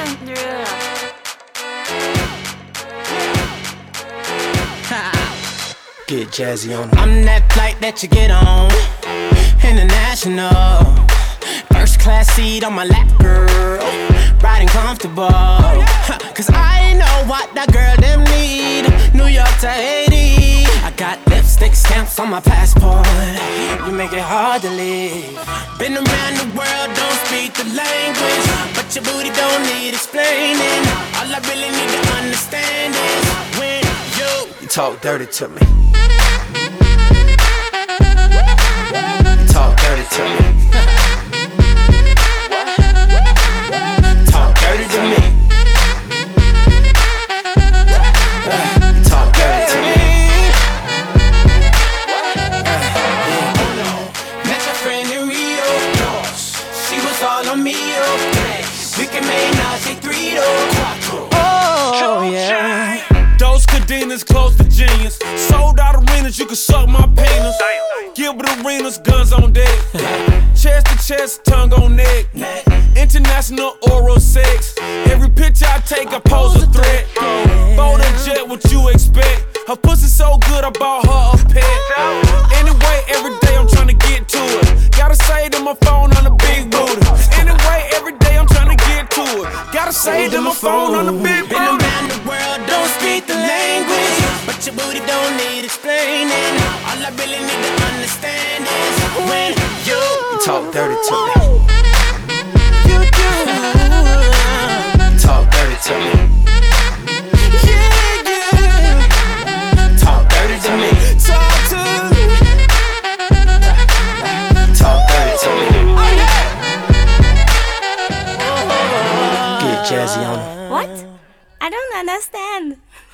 Get jazzy on them. I'm that flight that you get on, international. First class seat on my lap, girl, riding comfortable. Cause I know what that girl them need. New York to Haiti, I got lipstick stamps on my passport. You make it hard to leave. Been around the world, don't speak the language, but your booty don't need explaining. All I really need to understand is when you talk dirty to me. You talk dirty to me. Talk dirty to me. Talk dirty to me. Met your friend in Rio. She was all on me. We can make Najee 3 Oh yeah. Those cadenas close to genius. Sold out arenas, you can suck my penis. Gilbert Arenas, guns on deck. Chest to chest, tongue on neck. International oral sex. Every picture I take, I pose a threat. Bold and jet, what you expect? Her pussy so good, I bought her a pet. Anyway, every day I'm trying to get to it. Gotta say to my phone on the big booty. Anyway, every day I'm trying to get to it. Gotta say to my phone on the big booty. Been around the world, don't speak the language, but your booty don't need explaining. All I really need to understand is when you talk dirty to me. You do. Talk dirty to me. Yeah, yeah. Talk dirty to me. Talk to me. Talk dirty to me. Oh yeah. Get jazzy on it. What? I don't understand.